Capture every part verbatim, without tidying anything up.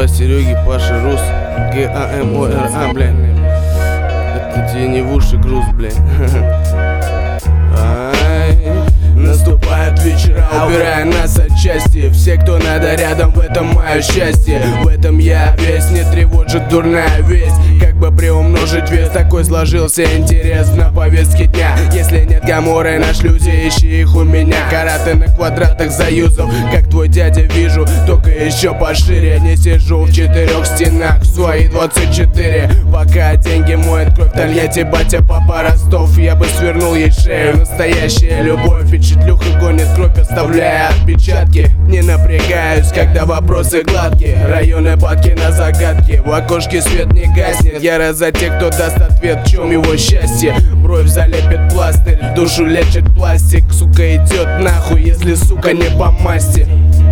Слова Сереги, Паша, Рус, Г А М О Р А, блядь. Это тебе не в уши груз, блядь. Наступают вечера, убирая нас от части. Все, кто надо рядом, в этом мое счастье. В этом я весь, не тревожит дурная весть. Как бы приумножить вес, такой сложился интерес на повестке дня. Если нет гаморы на шлюзе, ищи их у меня. Караты на квадратах заюзов, как твой дядя вижу, только еще пошире. Не сижу в четырех стенах, в свои двадцать четыре. Пока деньги моет кровь, Тольятти, батя, папа, Ростов. Я бы свернул ей шею, настоящая любовь. И читлюха гонит кровь, оставляя отпечатки. Не напрягаюсь, когда вопросы гладкие. Районы падки на загадки, в окошке свет не гаснет. Я рад за тех, кто даст ответ, в чем его счастье. Бровь залепит пластырь, душу лечит пластик. Сука идет нахуй, если сука не по масти.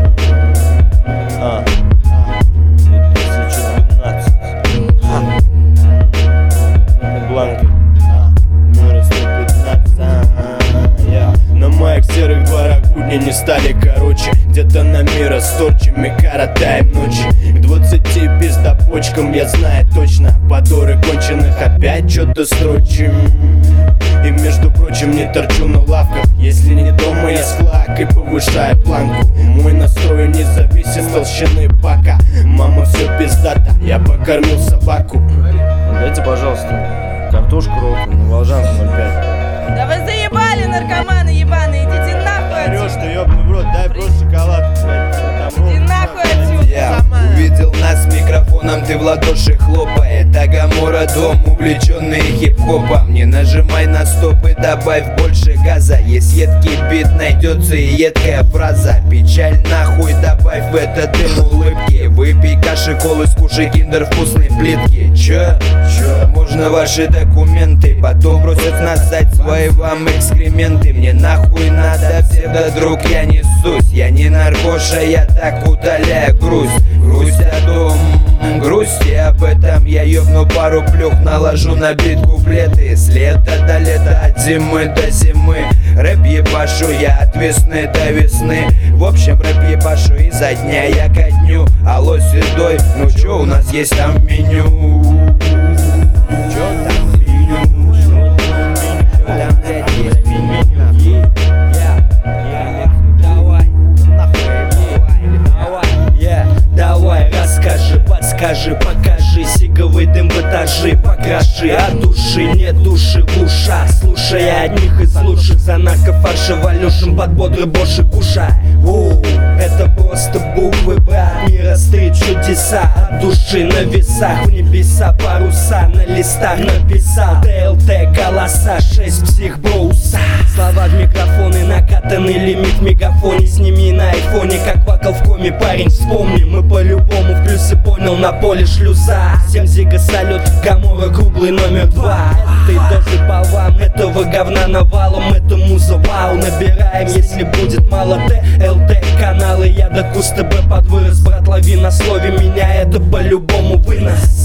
А. Бланки. На моих серых дворах будни не стали короче. Где-то на мира с торчами коротаем ночи. К двадцати пиздопочкам я знаю точно. Подоры конченых опять что-то строчим. И между прочим не торчу на лавках. Если не дома, я склак и повышаю планку. Мой настрой не зависит от толщины бака. Мама, все пиздата, я покормил собаку. Дайте, пожалуйста, картошку роллтон на Волжанку ноль пять. Да вы заебали, наркоманы ебаные, идите нахуй Орёшь отсюда. ты, ёбаный в рот, дай просто шоколад, блядь. Там Иди нахуй отсюда. Я увидел нас с микрофоном, ты в ладоши хлопает. А Гамора дом, увлеченный хип-хопом. Не нажимай на стоп и добавь больше газа. Есть едкий бит, найдется и едкая фраза. Печаль нахуй, добавь в этот дым улыбки. Выпей каши, колы, скушай киндер вкусной плитки. Чё? Чё? Можно ваши документы, потом просят нас дать свои вам экскременты. Мне нахуй надо, псевдодруг, я несусь. Я не наркоша, я так удаляю грусть. Грусть о дом, грусть, и об этом я ёбну пару плюх. Наложу на бит куплеты с лета до лета, от зимы до зимы. Рэп ебашу я от весны до весны. В общем, рэп ебашу изо дня я ко дню. Алло, седой, ну чё у нас есть там в меню? Чё там в меню? Чё там, блядь, есть в меню? Давай, давай, yeah. Давай, расскажи, подскажи, покажи. Сиговый дым в этажи, покраши. От души нет души в ушах. Слушай одних из лучших, за наркофарши валюшим под бодрый боши кушай. Воу, это просто буквы, брат. Мира стрит чудеса. От души на весах, в небеса паруса. На листах написал Т Л Т голоса, шесть психброуса. Слова в микрофоны, накатанный лимит в мегафоне. Сними на айфоне, как вакал в коме, парень, вспомни. Мы по-любому в плюсе, понял, на поле шлюза. Всем зига салют, Гамора круглый номер два. Ты тоже по вам, этого говна навалом. Это муза, вау, набираем, если будет мало. Т Л Т каналы, я до Куста Б под вырос. Брат, лови на слове, меня это по-любому вынос.